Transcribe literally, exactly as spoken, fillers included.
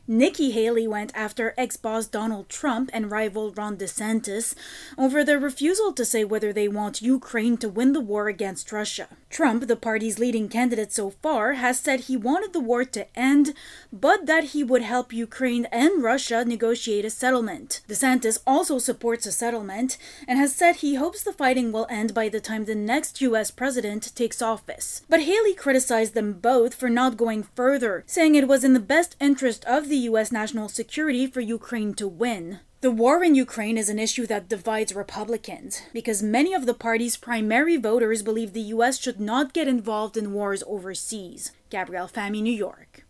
Nikki Haley went after ex-boss Donald Trump and rival Ron DeSantis over their refusal to say whether they want Ukraine to win the war against Russia. Trump, the party's leading candidate so far, has said he wanted the war to end, but that he would help Ukraine and Russia negotiate a settlement. DeSantis also supports a settlement and has said he hopes the fighting will end by the time the next U S president takes office. But Haley criticized them both for not going further, saying it was in the best interest of the U S national security for Ukraine to win. The war in Ukraine is an issue that divides Republicans, because many of the party's primary voters believe the U S should not get involved in wars overseas. Gabrielle Fahmy, New York.